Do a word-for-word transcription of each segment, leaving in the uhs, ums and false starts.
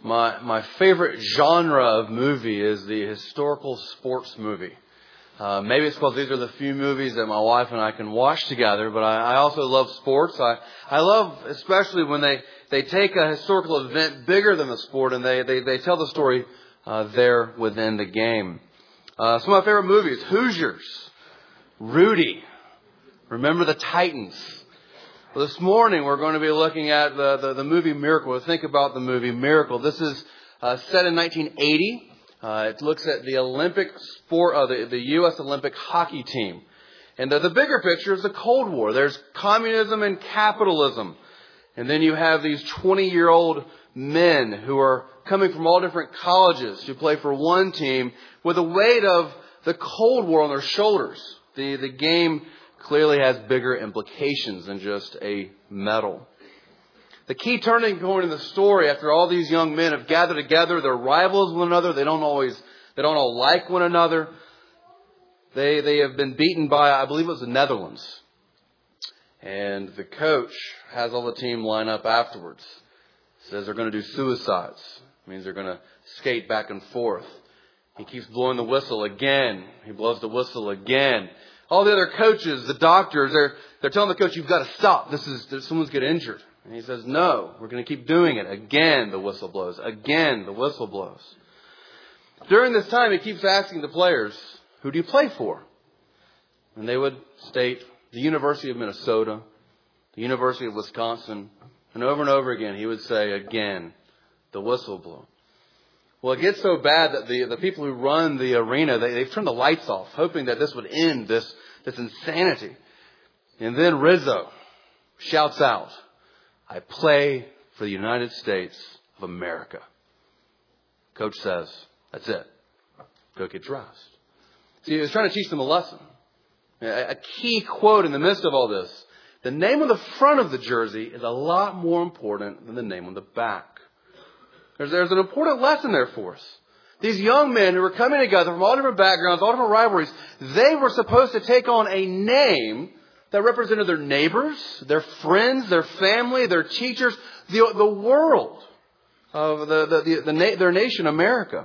My my favorite genre of movie is the historical sports movie. Uh, maybe it's because these are the few movies that my wife and I can watch together, but I, I also love sports. I, I love especially when they, they take a historical event bigger than the sport and they, they, they tell the story uh, there within the game. Uh, some of my favorite movies, Hoosiers, Rudy, Remember the Titans. Well, this morning we're going to be looking at the, the, the movie Miracle. Think about the movie Miracle. This is uh, set in nineteen eighty. Uh, it looks at the Olympic sport, uh, the, the U S Olympic hockey team. And the, the bigger picture is the Cold War. There's communism and capitalism. And then you have these twenty-year-old men who are coming from all different colleges to play for one team with the weight of the Cold War on their shoulders. The, the game clearly has bigger implications than just a medal. The key turning point in the story, after all these young men have gathered together, they're rivals with one another. They don't always, they don't all like one another. They, they have been beaten by, I believe it was the Netherlands. And the coach has all the team line up afterwards. Says they're going to do suicides. It means they're going to skate back and forth. He keeps blowing the whistle again. He blows the whistle again. All the other coaches, the doctors, they're, they're telling the coach, you've got to stop. This is, someone's getting injured. And he says, no, we're going to keep doing it. Again, the whistle blows. Again, the whistle blows. During this time, he keeps asking the players, who do you play for? And they would state the University of Minnesota, the University of Wisconsin. And over and over again, he would say, again, the whistle blows. Well, it gets so bad that the, the people who run the arena, they, they've turned the lights off, hoping that this would end this, this insanity. And then Rizzo shouts out, I play for the United States of America. Coach says, that's it. Go get dressed. See, he was trying to teach them a lesson. A, a key quote in the midst of all this. The name on the front of the jersey is a lot more important than the name on the back. There's, there's an important lesson there for us. These young men who were coming together from all different backgrounds, all different rivalries, they were supposed to take on a name that represented their neighbors, their friends, their family, their teachers, the, the world of the, the, the, the na- their nation, America.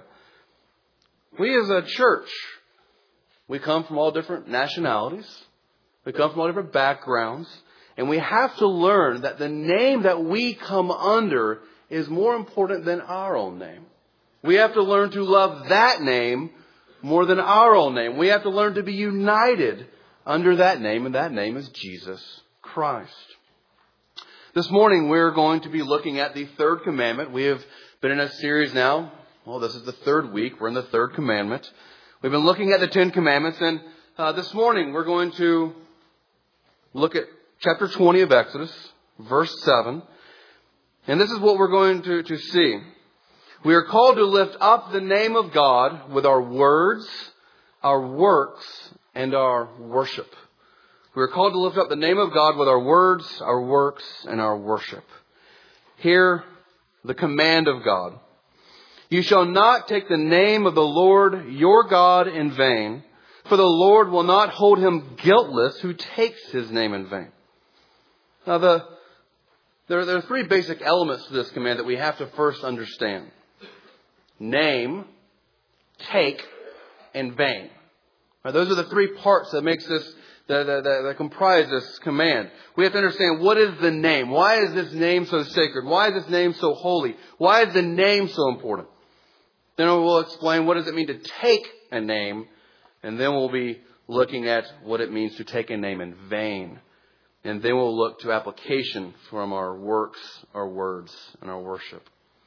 We as a church, we come from all different nationalities. We come from all different backgrounds. And we have to learn that the name that we come under is more important than our own name. We have to learn to love that name more than our own name. We have to learn to be united under that name, and that name is Jesus Christ. This morning we're going to be looking at the third commandment. We have been in a series now. Well, this is the third week. We're in the third commandment. We've been looking at the Ten Commandments, and uh, this morning we're going to look at chapter twenty of Exodus, verse seven. And this is what we're going to, to see. We are called to lift up the name of God with our words, our works, and our worship. We are called to lift up the name of God with our words, our works, and our worship. Hear the command of God. You shall not take the name of the Lord your God in vain, for the Lord will not hold him guiltless who takes his name in vain. Now, the There, there are three basic elements to this command that we have to first understand. Name, take, and vain. Now, those are the three parts that makes this, that, that, that comprise this command. We have to understand, what is the name? Why is this name so sacred? Why is this name so holy? Why is the name so important? Then we'll explain what does it mean to take a name. And then we'll be looking at what it means to take a name in vain. And then we'll look to application from our works, our words, and our worship.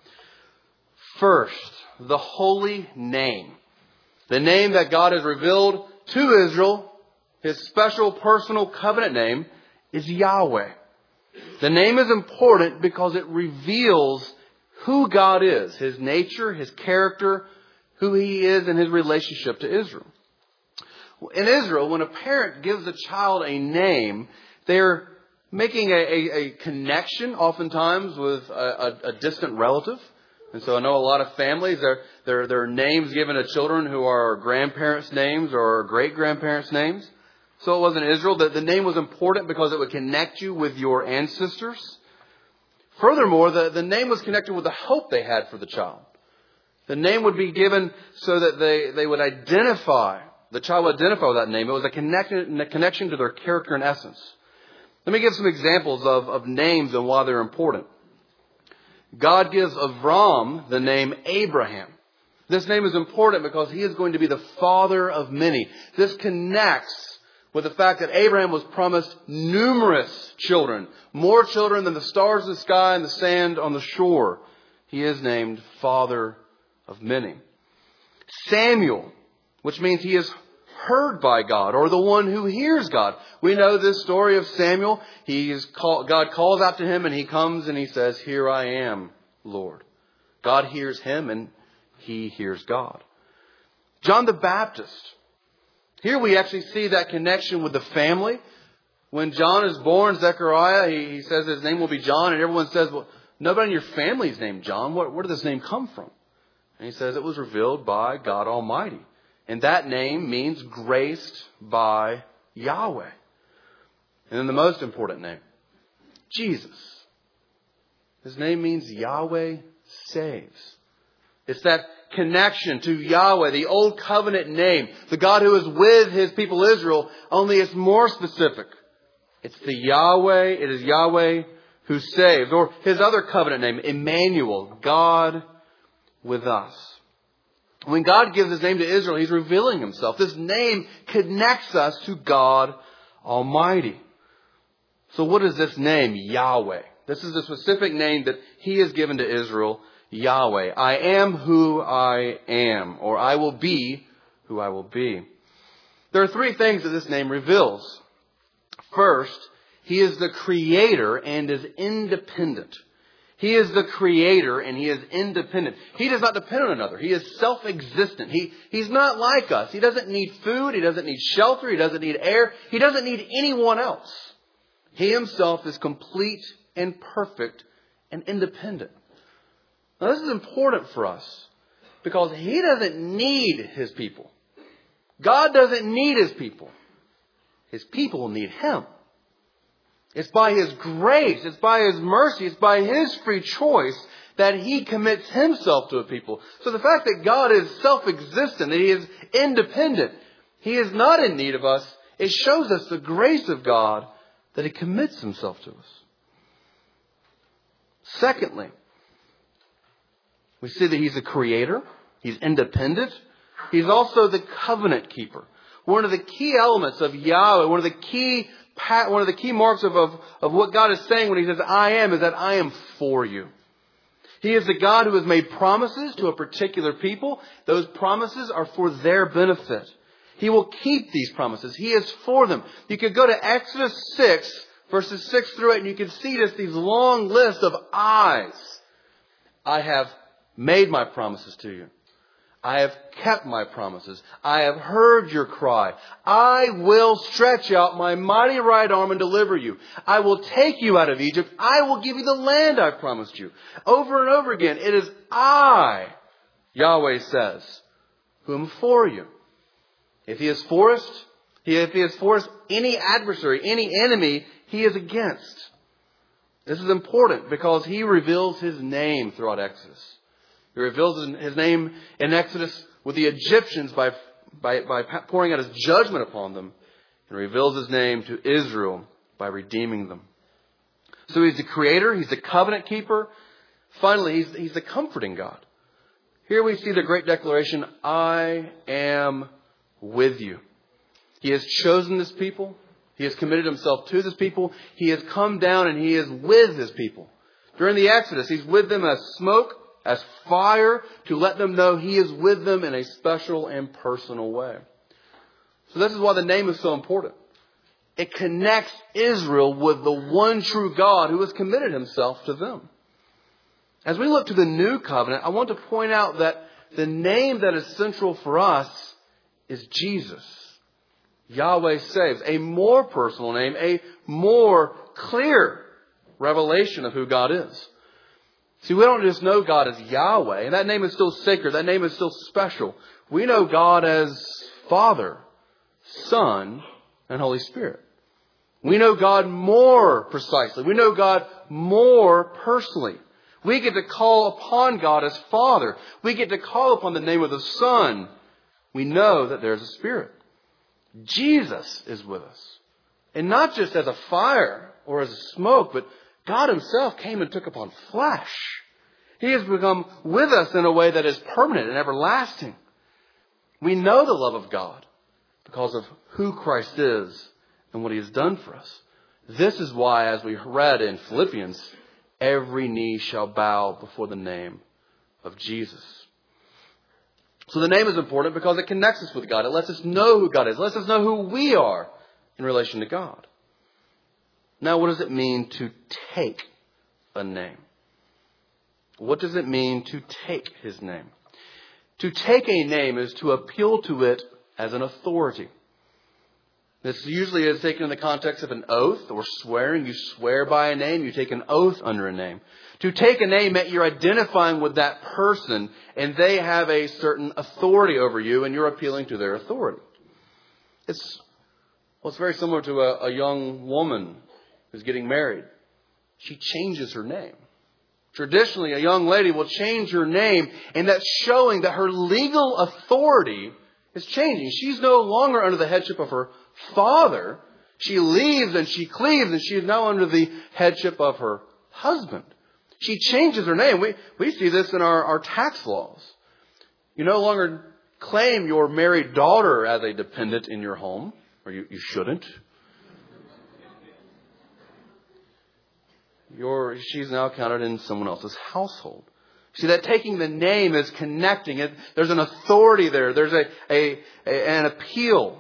First, the holy name. The name that God has revealed to Israel, his special personal covenant name, is Yahweh. The name is important because it reveals who God is, his nature, his character, who he is in his relationship to Israel. In Israel, when a parent gives a child a name, they're making a, a, a connection oftentimes with a, a, a distant relative. And so I know a lot of families, there, there, there are names given to children who are grandparents' names or great-grandparents' names. So it was in Israel that the name was important because it would connect you with your ancestors. Furthermore, the, the name was connected with the hope they had for the child. The name would be given so that they, they would identify, the child would identify with that name. It was a connection, a connection to their character and essence. Let me give some examples of, of names and why they're important. God gives Avram the name Abraham. This name is important because he is going to be the father of many. This connects with the fact that Abraham was promised numerous children, more children than the stars in the sky and the sand on the shore. He is named father of many. Samuel, which means he is heard by God, or the one who hears God. We know this story of Samuel. He is call, God calls out to him and he comes and he says, "Here I am, Lord." God hears him and he hears God. John the Baptist. Here we actually see that connection with the family. When John is born, Zechariah, he, he says his name will be John, and everyone says, "Well, nobody in your family is named John. Where, where did this name come from?" And he says it was revealed by God Almighty. And that name means graced by Yahweh. And then the most important name, Jesus. His name means Yahweh saves. It's that connection to Yahweh, the old covenant name, the God who is with his people Israel, only it's more specific. It's the Yahweh, it is Yahweh who saves. Or his other covenant name, Emmanuel, God with us. When God gives his name to Israel, he's revealing himself. This name connects us to God Almighty. So what is this name, Yahweh? This is the specific name that he has given to Israel, Yahweh. I am who I am, or I will be who I will be. There are three things that this name reveals. First, he is the creator and is independent. He is the creator and he is independent. He does not depend on another. He is self-existent. He, he's not like us. He doesn't need food. He doesn't need shelter. He doesn't need air. He doesn't need anyone else. He himself is complete and perfect and independent. Now this is important for us because he doesn't need his people. God doesn't need his people. His people need him. It's by his grace, it's by his mercy, it's by his free choice that he commits himself to a people. So the fact that God is self-existent, that he is independent, he is not in need of us, it shows us the grace of God that he commits himself to us. Secondly, we see that he's a creator, he's independent, he's also the covenant keeper. One of the key elements of Yahweh, one of the key One of the key marks of, of, of what God is saying when he says, I am, is that I am for you. He is the God who has made promises to a particular people. Those promises are for their benefit. He will keep these promises. He is for them. You could go to Exodus six, verses six through eight, and you can see this, these long lists of I's. I have made my promises to you. I have kept my promises. I have heard your cry. I will stretch out my mighty right arm and deliver you. I will take you out of Egypt. I will give you the land I promised you. Over and over again, it is I, Yahweh says, who am for you. If he is for us, if he is for us, any adversary, any enemy, he is against. This is important because he reveals his name throughout Exodus. He reveals his name in Exodus with the Egyptians by, by, by pouring out his judgment upon them, and reveals his name to Israel by redeeming them. So he's the creator, he's the covenant keeper. Finally, he's, he's the comforting God. Here we see the great declaration, I am with you. He has chosen this people. He has committed himself to this people. He has come down and he is with his people. During the Exodus, he's with them as smoke, as fire, to let them know he is with them in a special and personal way. So this is why the name is so important. It connects Israel with the one true God who has committed himself to them. As we look to the new covenant, I want to point out that the name that is central for us is Jesus. Yahweh saves. A more personal name, a more clear revelation of who God is. See, we don't just know God as Yahweh, and that name is still sacred. That name is still special. We know God as Father, Son, and Holy Spirit. We know God more precisely. We know God more personally. We get to call upon God as Father. We get to call upon the name of the Son. We know that there's a Spirit. Jesus is with us. And not just as a fire or as a smoke, but God Himself came and took upon flesh. He has become with us in a way that is permanent and everlasting. We know the love of God because of who Christ is and what He has done for us. This is why, as we read in Philippians, every knee shall bow before the name of Jesus. So the name is important because it connects us with God. It lets us know who God is. It lets us know who we are in relation to God. Now, what does it mean to take a name? What does it mean to take His name? To take a name is to appeal to it as an authority. This usually is taken in the context of an oath or swearing. You swear by a name. You take an oath under a name. To take a name meant you're identifying with that person and they have a certain authority over you and you're appealing to their authority. It's, well, it's very similar to a, a young woman who's getting married. She changes her name. Traditionally, a young lady will change her name, and that's showing that her legal authority is changing. She's no longer under the headship of her father. She leaves and she cleaves, and she is now under the headship of her husband. She changes her name. We, we see this in our, our tax laws. You no longer claim your married daughter as a dependent in your home, or you, you shouldn't. Your, she's now counted in someone else's household. See, that taking the name is connecting it. There's an authority there. There's a, a, a an appeal.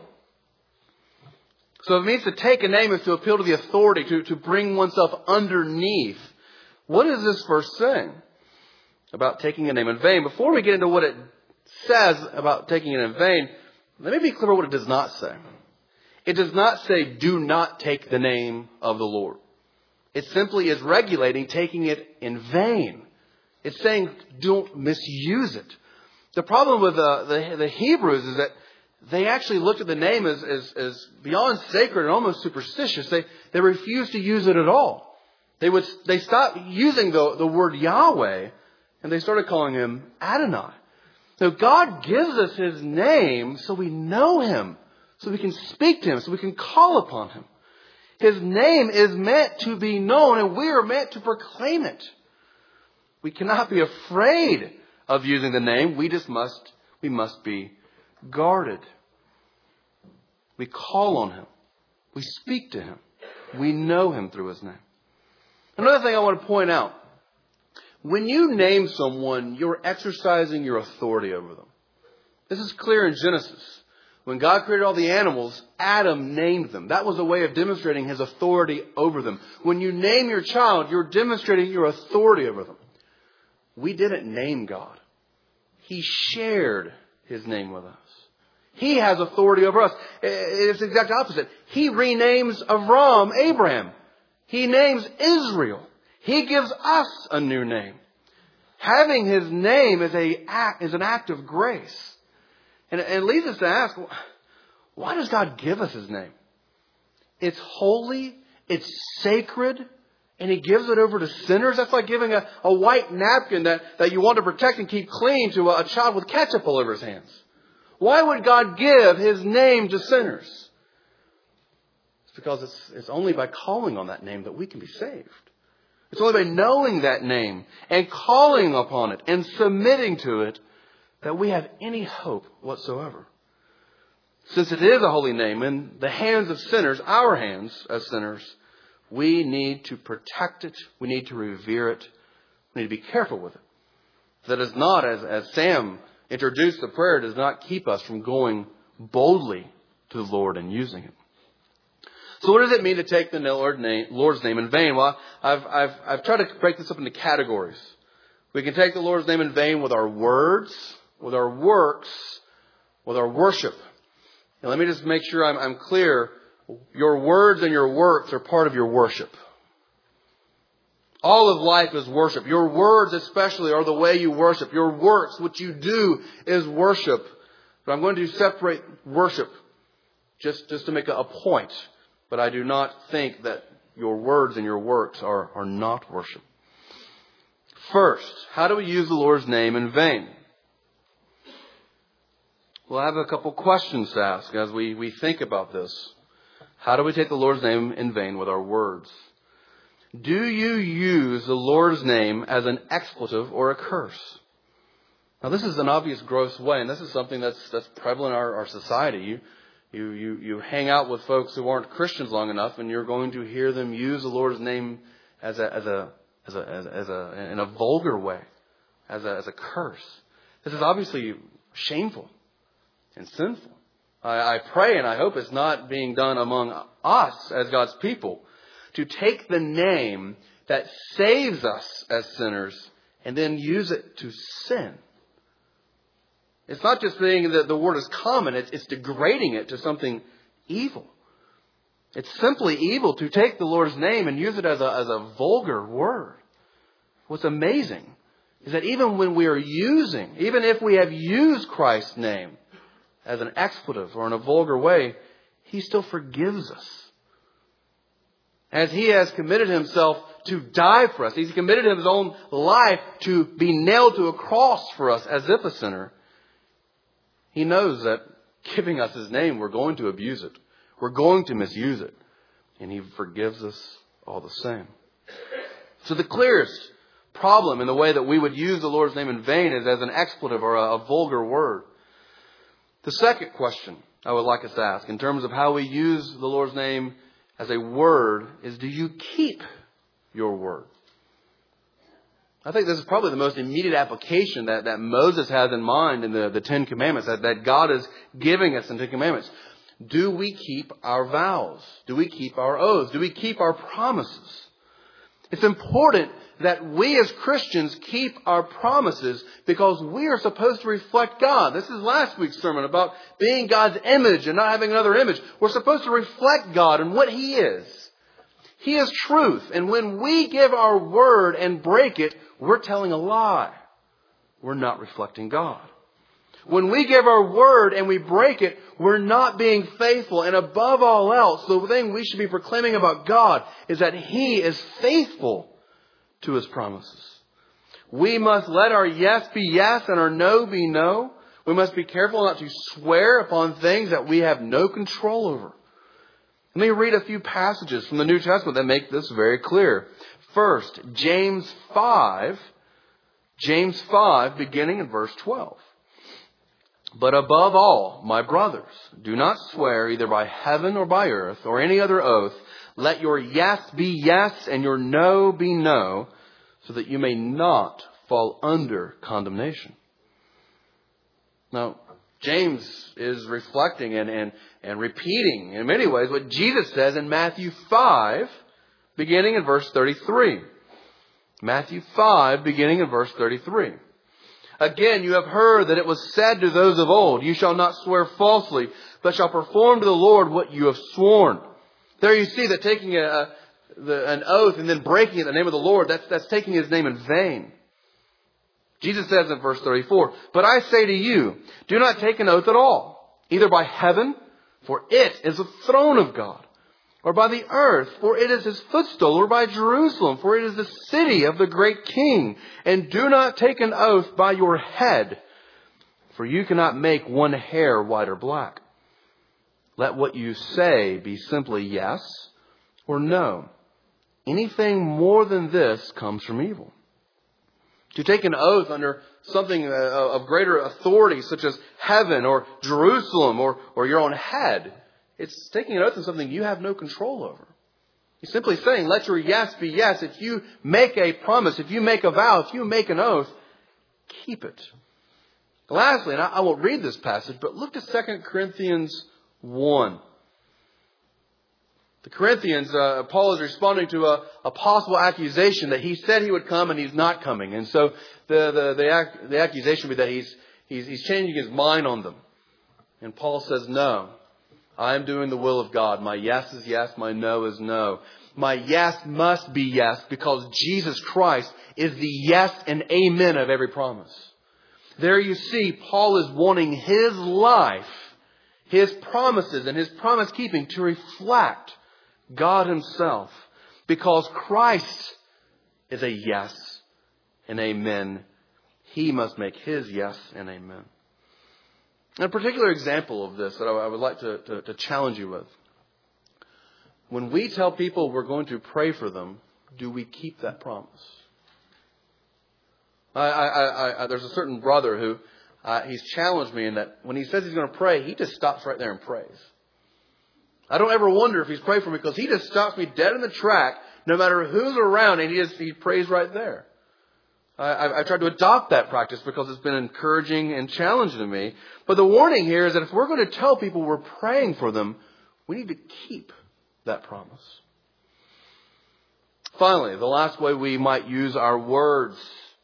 So it means to take a name is to appeal to the authority, to, to bring oneself underneath. What is this verse saying about taking a name in vain? Before we get into what it says about taking it in vain, let me be clear about what it does not say. It does not say, do not take the name of the Lord. It simply is regulating taking it in vain. It's saying don't misuse it. The problem with uh, the, the Hebrews is that they actually looked at the name as, as, as beyond sacred and almost superstitious. They, they refused to use it at all. They would they stopped using the, the word Yahweh and they started calling Him Adonai. So God gives us His name so we know Him, so we can speak to Him, so we can call upon Him. His name is meant to be known and we are meant to proclaim it. We cannot be afraid of using the name. We just must, we must be guarded. We call on Him. We speak to Him. We know Him through His name. Another thing I want to point out. When you name someone, you're exercising your authority over them. This is clear in Genesis. When God created all the animals, Adam named them. That was a way of demonstrating His authority over them. When you name your child, you're demonstrating your authority over them. We didn't name God. He shared His name with us. He has authority over us. It's the exact opposite. He renames Avram, Abraham. He names Israel. He gives us a new name. Having His name is, a act, is an act of grace. And it leads us to ask, why does God give us His name? It's holy, it's sacred, and He gives it over to sinners. That's like giving a, a white napkin that, that you want to protect and keep clean to a, a child with ketchup all over his hands. Why would God give His name to sinners? It's because it's, it's only by calling on that name that we can be saved. It's only by knowing that name and calling upon it and submitting to it that we have any hope whatsoever. Since it is a holy name in the hands of sinners, our hands as sinners, we need to protect it. We need to revere it. We need to be careful with it. That is not, as, as Sam introduced the prayer, does not keep us from going boldly to the Lord and using it. So what does it mean to take the Lord's name in vain? Well, I've, I've, I've tried to break this up into categories. We can take the Lord's name in vain with our words, with our works, with our worship. Now, let me just make sure I'm, I'm clear. Your words and your works are part of your worship. All of life is worship. Your words especially are the way you worship. Your works, what you do, is worship. But I'm going to separate worship just, just to make a, a point. But I do not think that your words and your works are, are not worship. First, how do we use the Lord's name in vain? Well, I have a couple questions to ask as we, we think about this. How do we take the Lord's name in vain with our words? Do you use the Lord's name as an expletive or a curse? Now, this is an obvious gross way, and this is something that's that's prevalent in our, our society. You, you, you, you hang out with folks who aren't Christians long enough, and you're going to hear them use the Lord's name as a as a as a as, as a in a vulgar way, as a as a curse. This is obviously shameful and sinful. I, I pray and I hope it's not being done among us as God's people to take the name that saves us as sinners and then use it to sin. It's not just saying that the word is common. It's, it's degrading it to something evil. It's simply evil to take the Lord's name and use it as a, as a vulgar word. What's amazing is that even when we are using, even if we have used Christ's name as an expletive or in a vulgar way, He still forgives us. As He has committed Himself to die for us. He's committed His own life to be nailed to a cross for us as if a sinner. He knows that giving us His name, we're going to abuse it. We're going to misuse it. And He forgives us all the same. So the clearest problem in the way that we would use the Lord's name in vain is as an expletive or a, a vulgar word. The second question I would like us to ask in terms of how we use the Lord's name as a word is, do you keep your word? I think this is probably the most immediate application that, that Moses has in mind in the, the Ten Commandments, that, that God is giving us in the Ten Commandments. Do we keep our vows? Do we keep our oaths? Do we keep our promises? It's important that we as Christians keep our promises because we are supposed to reflect God. This is last week's sermon about being God's image and not having another image. We're supposed to reflect God and what He is. He is truth. And when we give our word and break it, we're telling a lie. We're not reflecting God. When we give our word and we break it, we're not being faithful. And above all else, the thing we should be proclaiming about God is that He is faithful to His promises. We must let our yes be yes and our no be no. We must be careful not to swear upon things that we have no control over. Let me read a few passages from the New Testament that make this very clear. First, James five, James five, beginning in verse twelve. But above all, my brothers, do not swear either by heaven or by earth or any other oath. Let your yes be yes and your no be no, so that you may not fall under condemnation. Now, James is reflecting and, and, and repeating in many ways what Jesus says in Matthew five, beginning in verse thirty-three. Matthew five, beginning in verse thirty-three. Again, you have heard that it was said to those of old, you shall not swear falsely, but shall perform to the Lord what you have sworn. There you see that taking a, a, the, an oath and then breaking it in the name of the Lord, that's, that's taking His name in vain. Jesus says in verse thirty-four, but I say to you, do not take an oath at all, either by heaven, for it is the throne of God, or by the earth, for it is His footstool, or by Jerusalem, for it is the city of the great King. And do not take an oath by your head, for you cannot make one hair white or black. Let what you say be simply yes or no. Anything more than this comes from evil. To take an oath under something of greater authority, such as heaven or Jerusalem or, or your own head, it's taking an oath on something you have no control over. He's simply saying, let your yes be yes. If you make a promise, if you make a vow, if you make an oath, keep it. Lastly, and I, I won't read this passage, but look to Second Corinthians one. The Corinthians, uh, Paul is responding to a, a possible accusation that he said he would come and he's not coming. And so the the the, ac- the accusation would be that he's, he's he's changing his mind on them. And Paul says, no, I am doing the will of God. My yes is yes, my no is no. My yes must be yes because Jesus Christ is the yes and amen of every promise. There you see, Paul is wanting his life, his promises and his promise keeping to reflect God Himself. Because Christ is a yes and amen, He must make His yes and amen. And a particular example of this that I would like to, to, to challenge you with. When we tell people we're going to pray for them, do we keep that promise? I, I, I, I, there's a certain brother who uh, he's challenged me in that when he says he's going to pray, he just stops right there and prays. I don't ever wonder if he's praying for me because he just stops me dead in the track, no matter who's around, and he just he prays right there. I, I tried to adopt that practice because it's been encouraging and challenging to me. But the warning here is that if we're going to tell people we're praying for them, we need to keep that promise. Finally, the last way we might use our words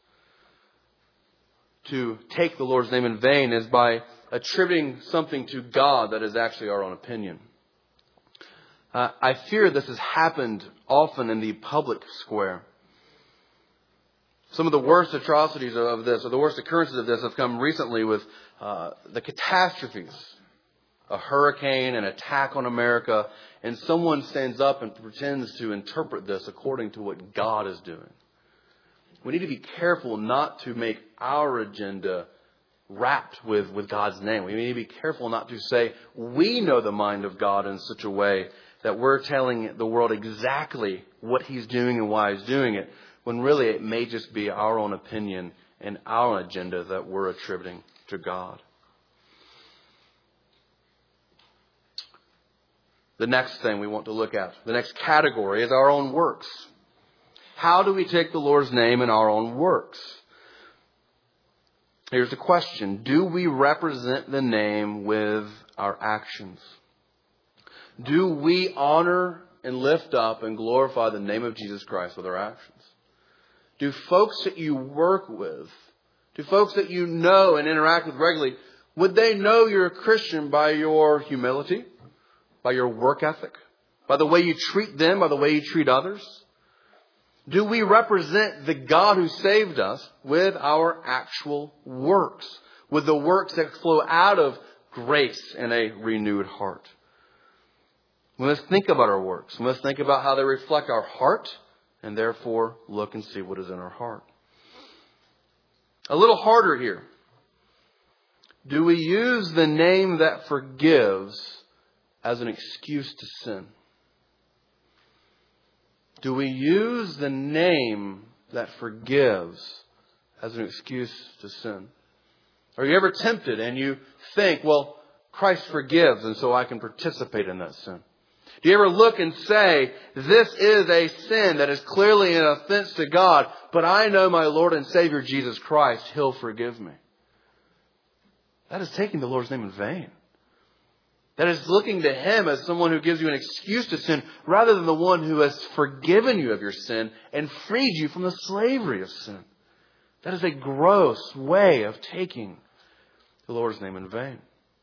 to take the Lord's name in vain is by attributing something to God that is actually our own opinion. Uh, I fear this has happened often in the public square. Some of the worst atrocities of this, or the worst occurrences of this, have come recently with uh, the catastrophes. A hurricane, an attack on America, and someone stands up and pretends to interpret this according to what God is doing. We need to be careful not to make our agenda wrapped with, with God's name. We need to be careful not to say we know the mind of God in such a way that we're telling the world exactly what He's doing and why He's doing it, when really it may just be our own opinion and our agenda that we're attributing to God. The next thing we want to look at, the next category, is our own works. How do we take the Lord's name in our own works? Here's the question. Do we represent the name with our actions? Do we honor and lift up and glorify the name of Jesus Christ with our actions? Do folks that you work with, do folks that you know and interact with regularly, would they know you're a Christian by your humility, by your work ethic, by the way you treat them, by the way you treat others? Do we represent the God who saved us with our actual works, with the works that flow out of grace and a renewed heart? We must think about our works. We must think about how they reflect our heart, and therefore look and see what is in our heart. A little harder here. Do we use the name that forgives as an excuse to sin? Do we use the name that forgives as an excuse to sin? Are you ever tempted and you think, well, Christ forgives and so I can participate in that sin? Do you ever look and say, this is a sin that is clearly an offense to God, but I know my Lord and Savior Jesus Christ, He'll forgive me? That is taking the Lord's name in vain. That is looking to Him as someone who gives you an excuse to sin rather than the one who has forgiven you of your sin and freed you from the slavery of sin. That is a gross way of taking the Lord's name in vain.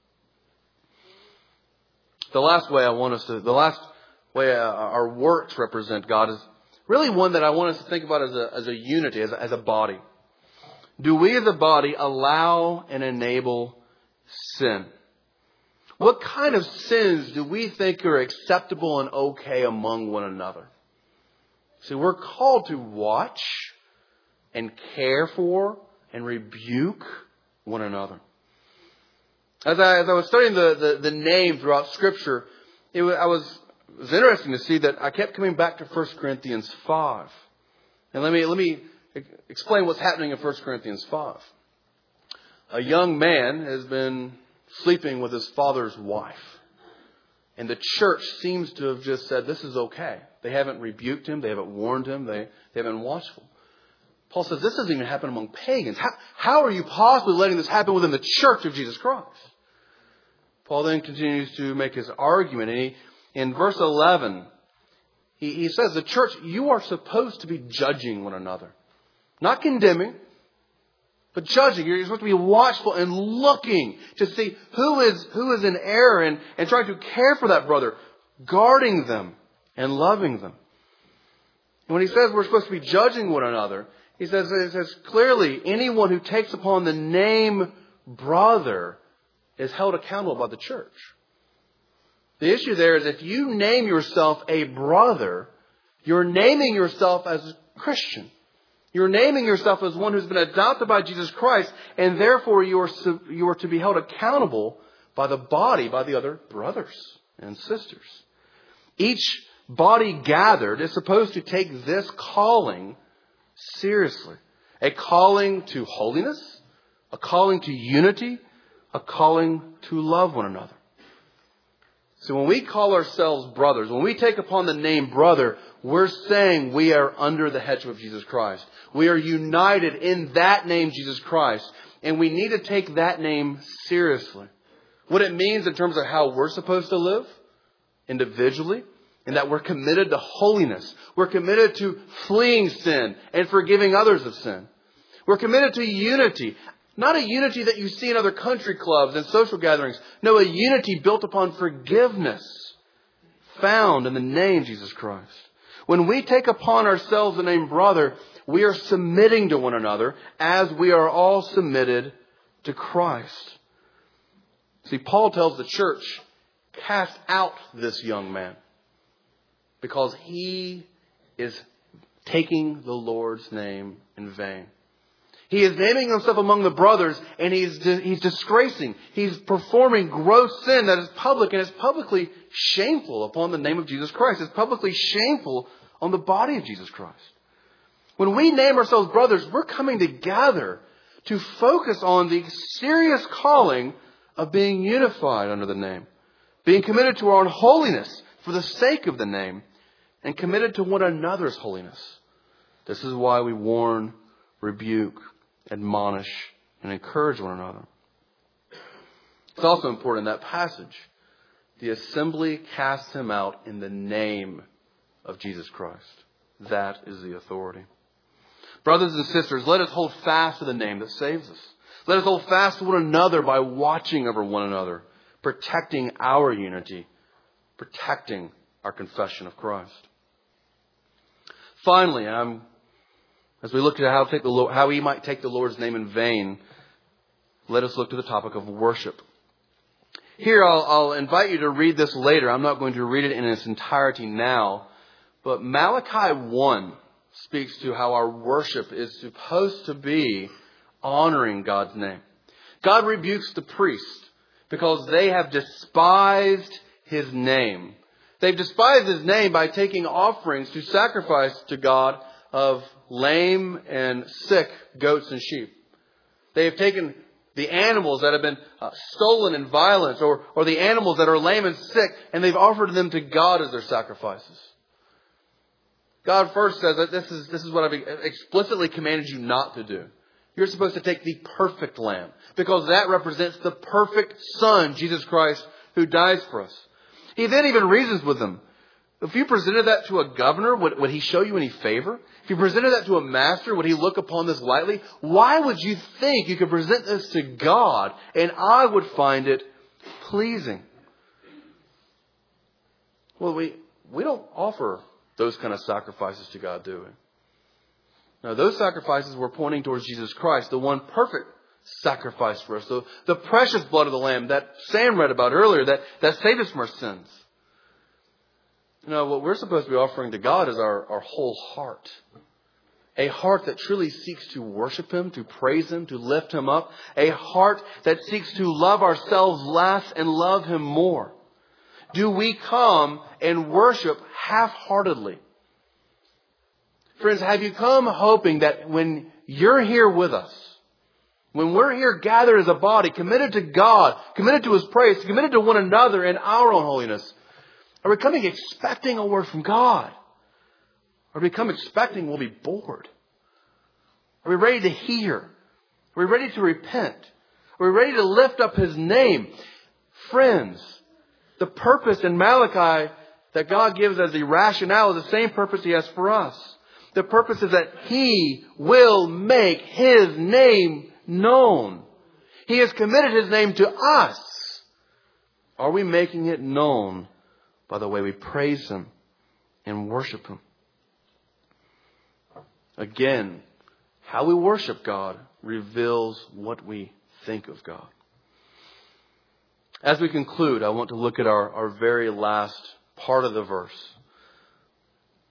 The last way I want us to, the last way our works represent God is really one that I want us to think about as a, as a unity, as a, as a body. Do we as a body allow and enable sin? What kind of sins do we think are acceptable and okay among one another? See, we're called to watch and care for and rebuke one another. As I, as I was studying the, the, the name throughout Scripture, it was, I was, it was interesting to see that I kept coming back to First Corinthians five. And let me, let me explain what's happening in First Corinthians five. A young man has been sleeping with his father's wife. And the church seems to have just said, this is okay. They haven't rebuked him. They haven't warned him. They, they haven't been watchful. Paul says, this doesn't even happen among pagans. How, how are you possibly letting this happen within the church of Jesus Christ? Paul then continues to make his argument. And he, in verse eleven, he, he says, the church, you are supposed to be judging one another. Not condemning, but judging. You're supposed to be watchful and looking to see who is who is in error and, and trying to care for that brother, guarding them and loving them. And when he says we're supposed to be judging one another, he says, he says clearly anyone who takes upon the name brother is held accountable by the church. The issue there is if you name yourself a brother, You're naming yourself as a Christian. You're naming yourself as one who's been adopted by Jesus Christ, and therefore you are, you are to be held accountable by the body, by the other brothers and sisters. Each body gathered is supposed to take this calling seriously. A calling to holiness, a calling to unity, a calling to love one another. So when we call ourselves brothers, when we take upon the name brother, we're saying we are under the headship of Jesus Christ. We are united in that name, Jesus Christ. And we need to take that name seriously. What it means in terms of how we're supposed to live individually, and that we're committed to holiness. We're committed to fleeing sin and forgiving others of sin. We're committed to unity. Not a unity that you see in other country clubs and social gatherings. No, a unity built upon forgiveness found in the name Jesus Christ. When we take upon ourselves the name brother, we are submitting to one another as we are all submitted to Christ. See, Paul tells the church, cast out this young man because he is taking the Lord's name in vain. He is naming himself among the brothers, and he's he's disgracing. He's performing gross sin that is public, and is publicly shameful upon the name of Jesus Christ. It's publicly shameful on the body of Jesus Christ. When we name ourselves brothers, we're coming together to focus on the serious calling of being unified under the name, being committed to our own holiness for the sake of the name, and committed to one another's holiness. This is why we warn, rebuke, admonish, and encourage one another. It's also important in that passage. The assembly casts him out in the name of Jesus Christ. That is the authority. Brothers and sisters, let us hold fast to the name that saves us. Let us hold fast to one another by watching over one another, protecting our unity, protecting our confession of Christ. Finally, I'm As we look at how, take the Lord, how we might take the Lord's name in vain, let us look to the topic of worship. Here, I'll, I'll invite you to read this later. I'm not going to read it in its entirety now. But Malachi one speaks to how our worship is supposed to be honoring God's name. God rebukes the priest because they have despised His name. They've despised His name by taking offerings to sacrifice to God of lame and sick goats and sheep. They have taken the animals that have been uh, stolen in violence, or, or the animals that are lame and sick, and they've offered them to God as their sacrifices. God first says that this is, this is what I've explicitly commanded you not to do. You're supposed to take the perfect lamb, because that represents the perfect Son, Jesus Christ, who dies for us. He then even reasons with them. If you presented that to a governor, would, would he show you any favor? If you presented that to a master, would he look upon this lightly? Why would you think you could present this to God and I would find it pleasing? Well, we, we don't offer those kind of sacrifices to God, do we? Now, those sacrifices were pointing towards Jesus Christ, the one perfect sacrifice for us. The, the precious blood of the Lamb that Sam read about earlier, that, that saved us from our sins. You know, what we're supposed to be offering to God is our, our whole heart. A heart that truly seeks to worship Him, to praise Him, to lift Him up. A heart that seeks to love ourselves less and love Him more. Do we come and worship half-heartedly? Friends, have you come hoping that when you're here with us, when we're here gathered as a body, committed to God, committed to His praise, committed to one another in our own holiness, are we coming expecting a word from God? Are we come expecting we'll be bored? Are we ready to hear? Are we ready to repent? Are we ready to lift up His name? Friends, the purpose in Malachi that God gives as the rationale is the same purpose He has for us. The purpose is that He will make His name known. He has committed His name to us. Are we making it known by the way we praise Him and worship Him? Again, how we worship God reveals what we think of God. As we conclude, I want to look at our, our very last part of the verse.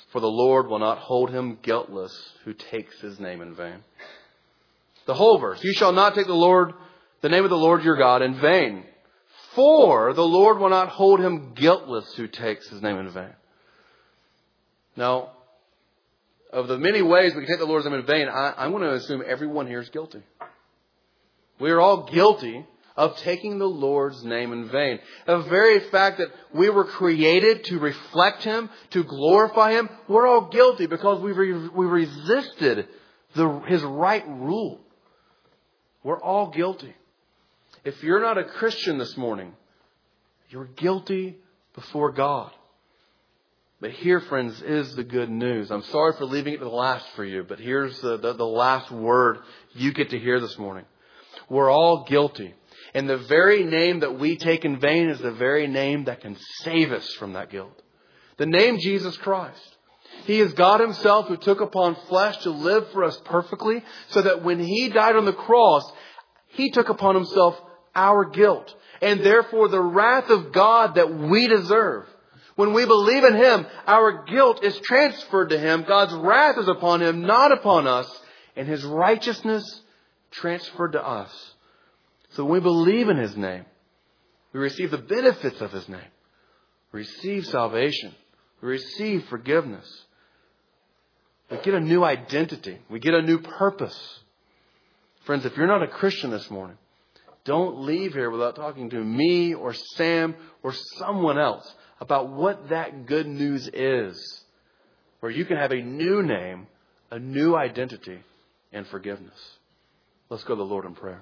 For the Lord will not hold him guiltless who takes his name in vain. The whole verse. You shall not take the Lord, the name of the Lord your God in vain. For the Lord will not hold him guiltless who takes his name in vain. Now, of the many ways we can take the Lord's name in vain, I, I'm going to assume everyone here is guilty. We are all guilty of taking the Lord's name in vain. The very fact that we were created to reflect him, to glorify him, we're all guilty because we re- we resisted the, his right rule. We're all guilty. If you're not a Christian this morning, you're guilty before God. But here, friends, is the good news. I'm sorry for leaving it to the last for you, but here's the, the, the last word you get to hear this morning. We're all guilty. And the very name that we take in vain is the very name that can save us from that guilt. The name Jesus Christ. He is God himself who took upon flesh to live for us perfectly, so that when he died on the cross, he took upon himself our guilt. And therefore the wrath of God that we deserve. When we believe in him, our guilt is transferred to him. God's wrath is upon him, not upon us. And his righteousness transferred to us. So when we believe in his name, we receive the benefits of his name. We receive salvation. We receive forgiveness. We get a new identity. We get a new purpose. Friends, if you're not a Christian this morning, don't leave here without talking to me or Sam or someone else about what that good news is, where you can have a new name, a new identity, and forgiveness. Let's go to the Lord in prayer.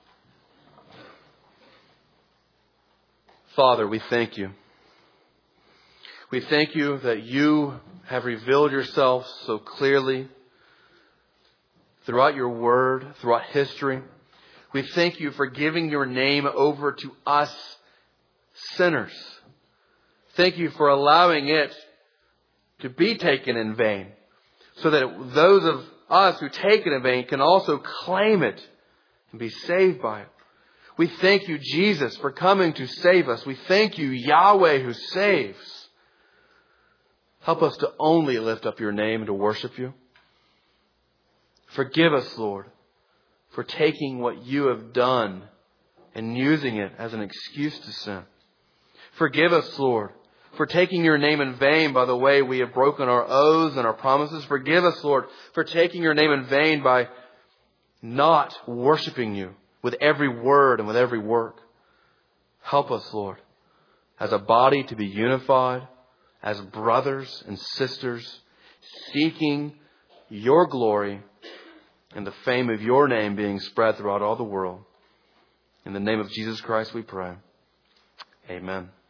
Father, we thank you. We thank you that you have revealed yourself so clearly throughout your word, throughout history. We thank you for giving your name over to us sinners. Thank you for allowing it to be taken in vain, so that those of us who take it in vain can also claim it and be saved by it. We thank you, Jesus, for coming to save us. We thank you, Yahweh, who saves. Help us to only lift up your name and to worship you. Forgive us, Lord, for taking what you have done and using it as an excuse to sin. Forgive us, Lord, for taking your name in vain by the way we have broken our oaths and our promises. Forgive us, Lord, for taking your name in vain by not worshiping you with every word and with every work. Help us, Lord, as a body to be unified, as brothers and sisters, seeking your glory and the fame of your name being spread throughout all the world. In the name of Jesus Christ we pray. Amen.